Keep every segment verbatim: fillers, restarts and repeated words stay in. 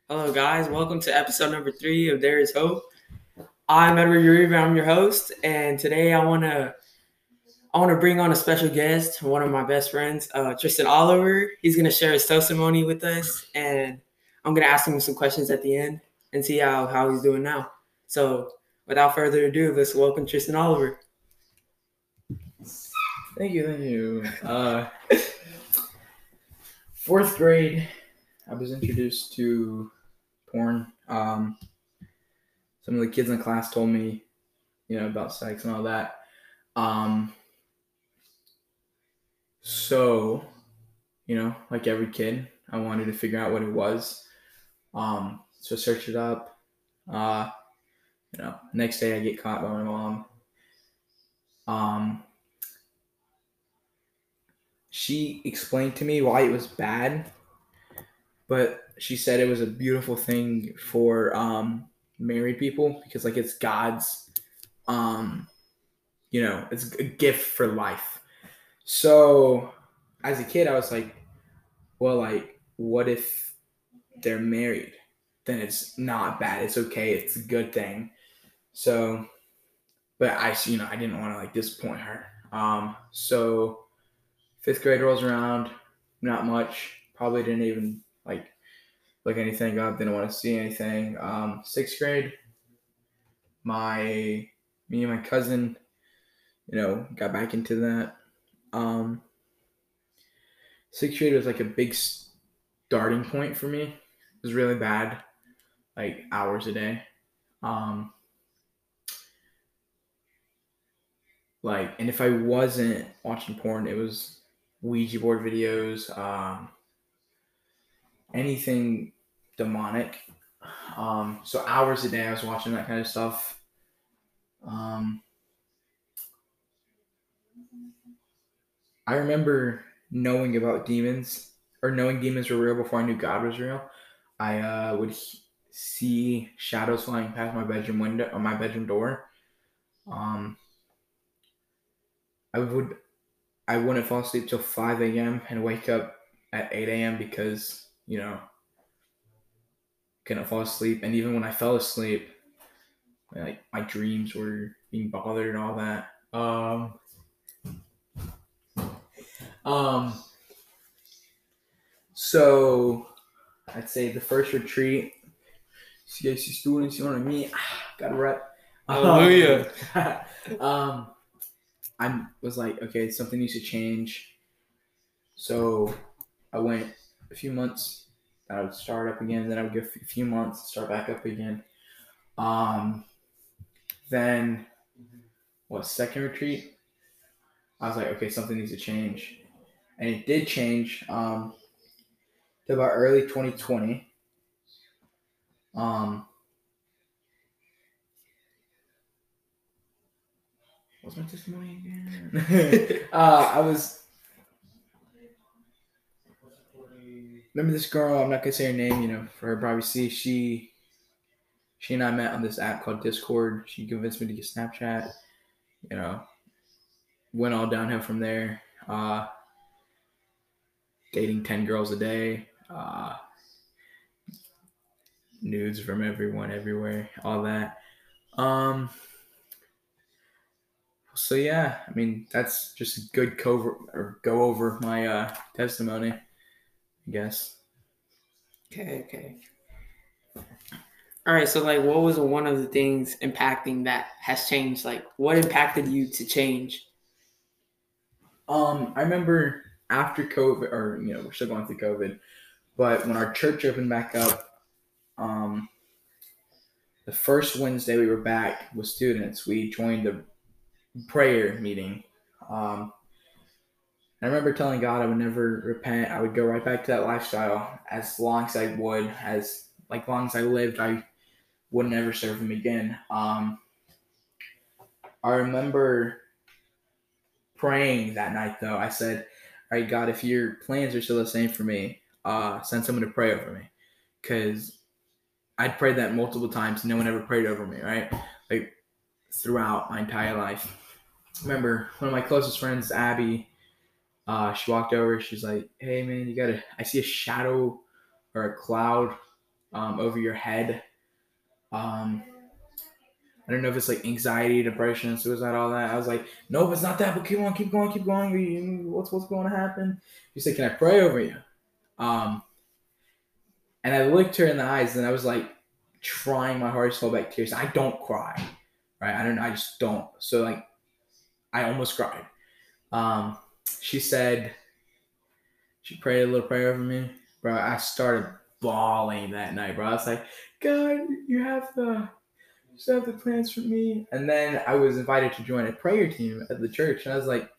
Hello, guys. Welcome to episode number three of There Is Hope. I'm Edward Uribe. I'm your host, and today I want to I want to bring on a special guest, one of my best friends, uh, Tristan Oliver. He's going to share his testimony with us, and I'm going to ask him some questions at the end and see how, how he's doing now. So, without further ado, let's welcome Tristan Oliver. Thank you, thank you. Uh, fourth grade, I was introduced to porn. Um, some of the kids in the class told me, you know, about sex and all that. Um, so, you know, like every kid, I wanted to figure out what it was. Um, so I searched it up. Uh, you know, next day I get caught by my mom. Um, she explained to me why it was bad, but she said it was a beautiful thing for um, married people because, like, it's God's, um, you know, it's a gift for life. So, as a kid, I was like, well, like, what if they're married? Then it's not bad. It's okay. It's a good thing. So, but I, you know, I didn't want to like disappoint her. Um, so fifth grade rolls around, not much. Probably didn't even like look anything up. Didn't want to see anything. Um, sixth grade, my me and my cousin, you know, got back into that. Um, sixth grade was like a big starting point for me. It was really bad, like hours a day. Um, like, and if I wasn't watching porn, it was Ouija board videos, um, anything demonic. Um, so hours a day, I was watching that kind of stuff. Um, I remember knowing about demons or knowing demons were real before I knew God was real. I uh, would he- see shadows flying past my bedroom window or my bedroom door. Um, I would I wouldn't fall asleep till five a.m. and wake up at eight a.m. because, you know, couldn't fall asleep. And even when I fell asleep, like my dreams were being bothered and all that. Um, um, so I'd say the first retreat, C I C students, you know what I mean? Got to rep. Hallelujah. Um, um, I was like, okay, something needs to change. So I went a few months. I would start up again. Then I would go a few months, start back up again. Um, then what? Second retreat. I was like, okay, something needs to change, and it did change. Um, to about early twenty twenty. Um, what's my testimony again? uh, I was. Remember this girl? I'm not gonna say her name. You know, for her privacy. She, she and I met on this app called Discord. She convinced me to get Snapchat. You know, went all downhill from there. Uh, dating ten girls a day. Uh, nudes from everyone, everywhere, all that. Um. So yeah, I mean that's just a good cover or go over my uh, testimony, I guess. Okay, okay. All right, so like what was one of the things impacting that has changed? Like what impacted you to change? Um, I remember after COVID, or you know, we're still going through COVID, but when our church opened back up, um, the first Wednesday we were back with students, we joined a prayer meeting. Um, I remember telling God I would never repent. I would go right back to that lifestyle as long as I would, as like long as I lived, I would never serve him again. Um, I remember praying that night though. I said, all right, God, if your plans are still the same for me, uh, send someone to pray over me. Because I'd prayed that multiple times. No one ever prayed over me, right? Like throughout my entire life. Remember, one of my closest friends, Abby, uh, she walked over. She's like, hey, man, you got to, I see a shadow or a cloud um, over your head. Um, I don't know if it's like anxiety, depression, suicide, all that. I was like, nope, it's not that. But keep on, keep going, keep going. What's what's going to happen? He said, can I pray over you? Um, and I looked her in the eyes, and I was like, trying my hardest to hold back tears. I don't cry, right? I don't. I just don't. So like, I almost cried. Um, she said she prayed a little prayer over me, bro. I started bawling that night, bro. I was like, God, you have the you have the plans for me. And then I was invited to join a prayer team at the church, and I was like,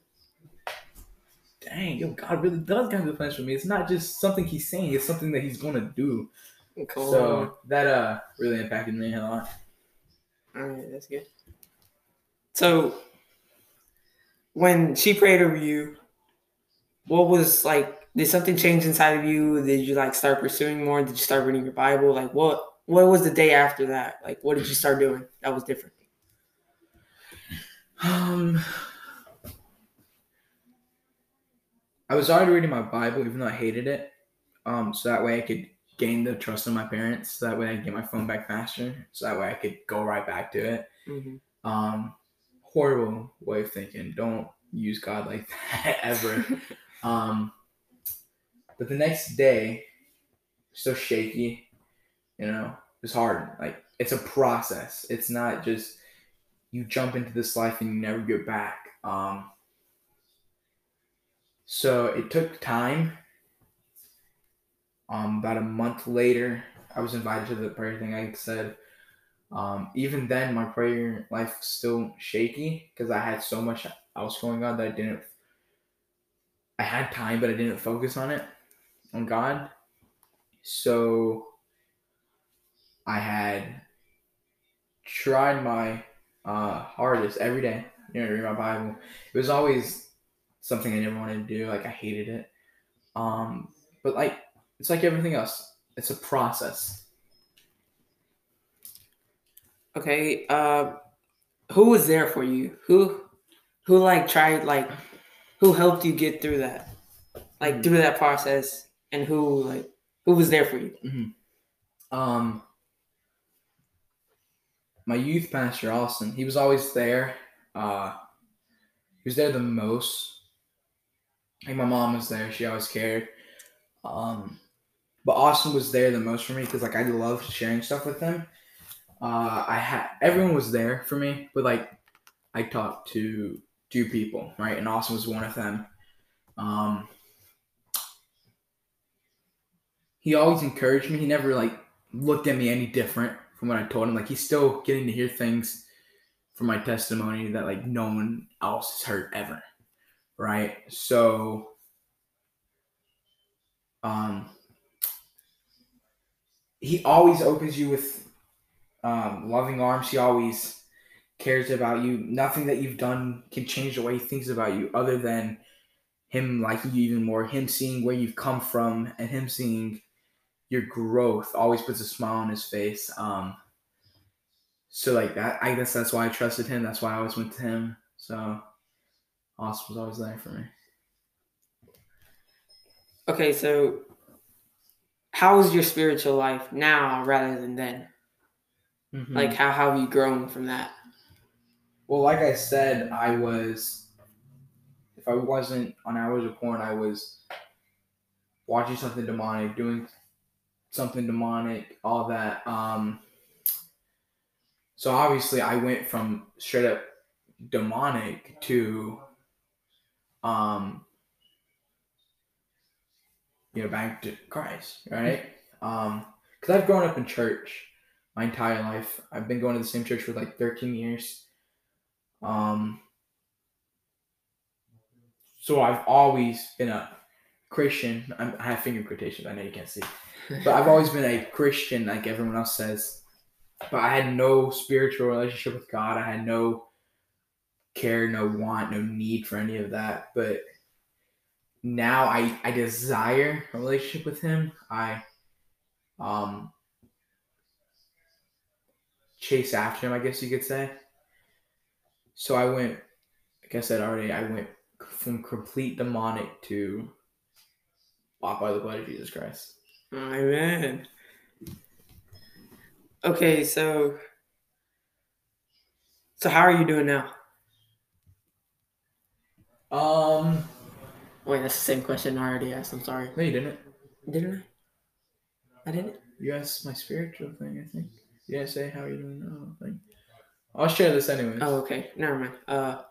dang, yo, God really does have the plans for me. It's not just something He's saying; it's something that He's gonna do. Cool. So that uh really impacted me a lot. All right, that's good. So when she prayed over you, what was like? Did something change inside of you? Did you like start pursuing more? Did you start reading your Bible? Like what? What was the day after that? Like what did you start doing that was different? Um, I was already reading my Bible, even though I hated it. Um, so that way I could gain the trust of my parents. So that way I could get my phone back faster. So that way I could go right back to it. Mm-hmm. Um, horrible way of thinking. Don't use God like that ever. um, but the next day, still shaky. You know, it's hard. Like it's a process. It's not just you jump into this life and you never get back. Um, so it took time. Um, about a month later, I was invited to the prayer thing. Like I said, um, even then, my prayer life was still shaky because I had so much else going on that I didn't. I had time, but I didn't focus on it, on God. So I had tried my uh, hardest every day, you know, to read my Bible. It was always something I never wanted to do. Like I hated it. Um, but like it's like everything else. It's a process. Okay. Uh, who was there for you? Who, who like tried like, who helped you get through that, like mm-hmm. through that process, and who like who was there for you? Mm-hmm. Um, my youth pastor Austin. He was always there. Uh, he was there the most. Like my mom was there. She always cared. Um, but Austin was there the most for me because like I loved sharing stuff with him. Uh, I had everyone was there for me, but like I talked to two people, right? And Austin was one of them. Um, he always encouraged me. He never like looked at me any different from what I told him. Like he's still getting to hear things from my testimony that like no one else has heard ever, right? So, um, he always opens you with um, loving arms. He always cares about you. Nothing that you've done can change the way he thinks about you other than him liking you even more, him seeing where you've come from and him seeing your growth always puts a smile on his face. Um, so like that, I guess that's why I trusted him. That's why I always went to him. So Austin was always there for me. Okay, so how is your spiritual life now rather than then? Mm-hmm. Like how, how have you grown from that? Well, like I said, I was, if I wasn't on Hours of Porn, I was watching something demonic, doing something demonic, all that. Um, so obviously I went from straight up demonic to, um, you know, back to Christ, right? Um, because I've grown up in church my entire life. I've been going to the same church for like thirteen years. Um, so I've always been a Christian. I'm, I have finger quotations. I know you can't see, but I've always been a Christian, like everyone else says. But I had no spiritual relationship with God. I had no care, no want, no need for any of that. But now I, I desire a relationship with Him. I um chase after Him, I guess you could say. So I went, like I said already, I went from complete demonic to bought by the blood of Jesus Christ. Amen. Okay, so so how are you doing now? Um, Wait, that's the same question I already asked. I'm sorry. no, you didn't. Didn't I? I didn't. You asked my spiritual thing, I think. You didn't say how are you doing now. Thing. I'll share this anyways. Oh, okay. Never mind. Uh,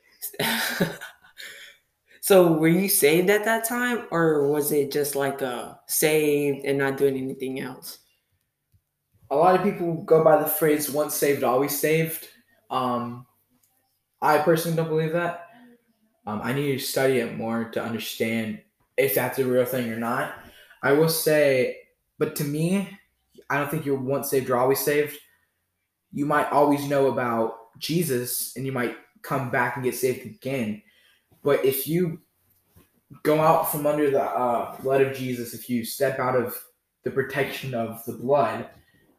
so were you saved at that time, or was it just like uh saved and not doing anything else? A lot of people go by the phrase "once saved, always saved." Um, I personally don't believe that. Um, I need to study it more to understand if that's a real thing or not. I will say, but to me, I don't think you're once saved or always saved. You might always know about Jesus and you might come back and get saved again. But if you go out from under the uh, blood of Jesus, if you step out of the protection of the blood,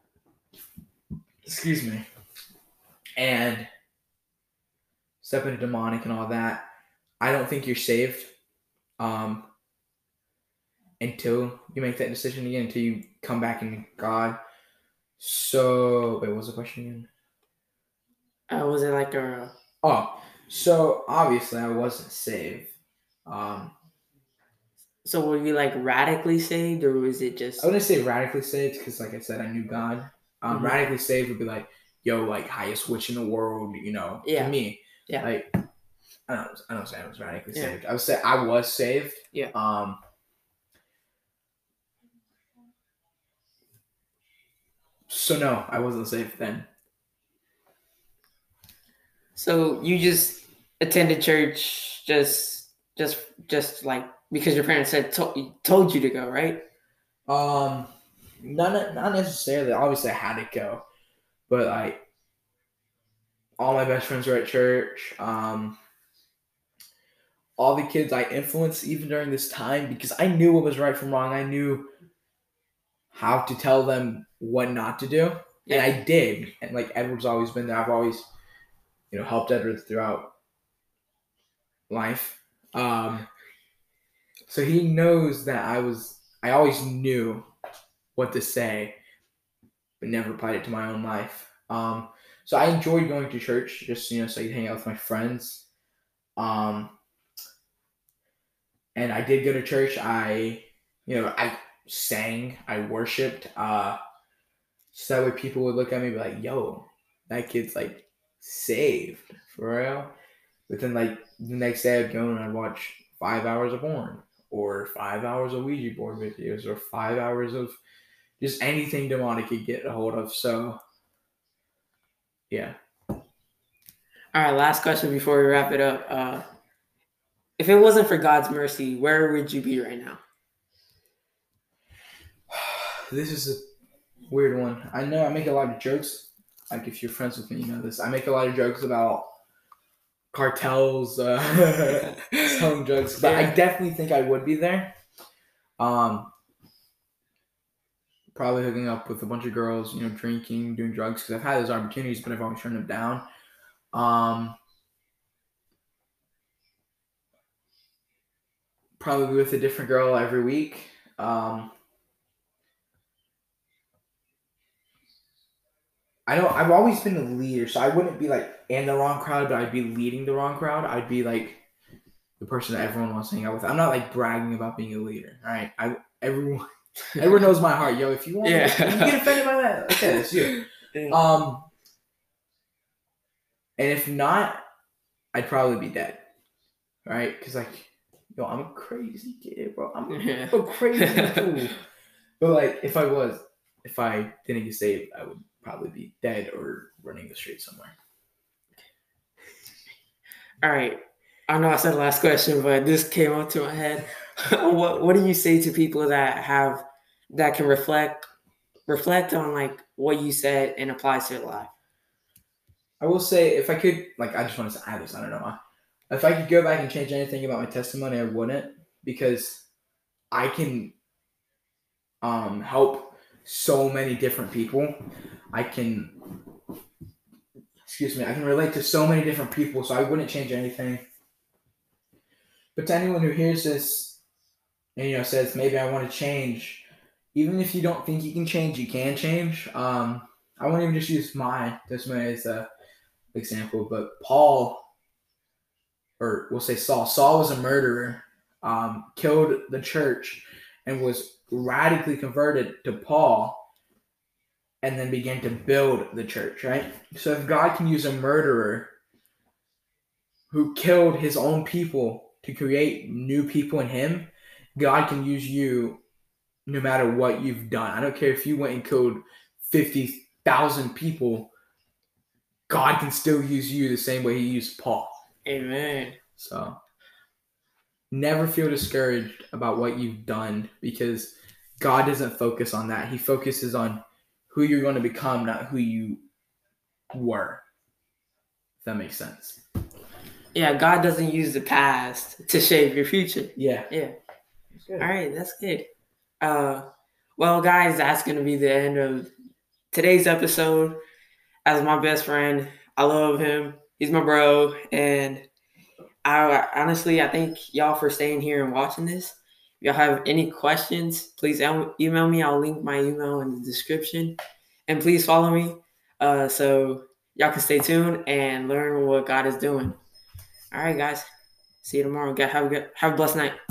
excuse me, and step into demonic and all that, I don't think you're saved um, until you make that decision again, until you come back in God. So, wait, what was the question again? Uh, was it like a Oh, so obviously I wasn't saved. Um, so were you like radically saved, or was it just? I wouldn't say radically saved because, like I said, I knew God. Um, Mhm. Radically saved would be like, yo, like highest witch in the world, you know, Yeah. to me. Yeah. Like, I don't, I don't say I was radically Yeah. saved. I would say I was saved. Yeah. Um, so no, I wasn't saved then. So you just attended church just just just like because your parents said to, told you to go, right? Um, not not necessarily. Obviously, I had to go, but like all my best friends were at church. Um, all the kids I influenced even during this time because I knew what was right from wrong. I knew how to tell them what not to do, Yeah. and I did. And like Edward's always been there. I've always, you know, helped Edward throughout life. Um, so he knows that I was. I always knew what to say, but never applied it to my own life. Um, so I enjoyed going to church, just you know, so I could hang out with my friends. Um, and I did go to church. I, you know, I sang, I worshipped. Uh, so that way people would look at me and be like, "Yo, that kid's like saved for real." But then like the next day I'd go and I'd watch five hours of porn, or five hours of Ouija board videos, or five hours of just anything demonic could get a hold of. So yeah. All right, last question before we wrap it up. Uh, if it wasn't for God's mercy, where would you be right now? This is a weird one. I know I make a lot of jokes. Like if you're friends with me, you know this. I make a lot of jokes about cartels, uh, selling drugs, but I definitely think I would be there. Um, probably hooking up with a bunch of girls, you know, drinking, doing drugs, because I've had those opportunities, but I've always turned them down. Um, probably with a different girl every week. Um, I know I've always been a leader, so I wouldn't be like in the wrong crowd, but I'd be leading the wrong crowd. I'd be like the person that everyone wants to hang out with. I'm not like bragging about being a leader. All right, I everyone everyone knows my heart. Yo, if you want, Yeah. to, you get offended by that. Okay, that's you. Yeah. Um, and if not, I'd probably be dead. Right? Because like, yo, I'm a crazy kid, bro. I'm Yeah. a crazy fool. But like, if I was, if I didn't get saved, I would probably be dead or running the street somewhere. All right. I know I said the last question, but this came up to my head. what What do you say to people that have that can reflect reflect on like what you said and apply to their life? I will say, if I could, like, I just want to say, I just, I don't know. If I could go back and change anything about my testimony, I wouldn't, because I can um, help so many different people. I can, excuse me, I can relate to so many different people, so I wouldn't change anything. But to anyone who hears this and, you know, says, maybe I want to change, even if you don't think you can change, you can change. Um, I won't even just use my testimony as a example, but Paul, or we'll say Saul. Saul was a murderer, um, killed the church, and was radically converted to Paul, and then began to build the church, right? So if God can use a murderer who killed his own people to create new people in him, God can use you no matter what you've done. I don't care if you went and killed fifty thousand people, God can still use you the same way he used Paul. Amen. So never feel discouraged about what you've done, because God doesn't focus on that. He focuses on who you're going to become, not who you were. If that makes sense. Yeah, God doesn't use the past to shape your future. Yeah. Yeah. All right, that's good. Uh, well, guys, that's going to be the end of today's episode. As my best friend, I love him. He's my bro. And I honestly, I thank y'all for staying here and watching this. If y'all have any questions, please email me. I'll link my email in the description. And please follow me uh, so y'all can stay tuned and learn what God is doing. All right, guys. See you tomorrow. God, have a good, have a blessed night.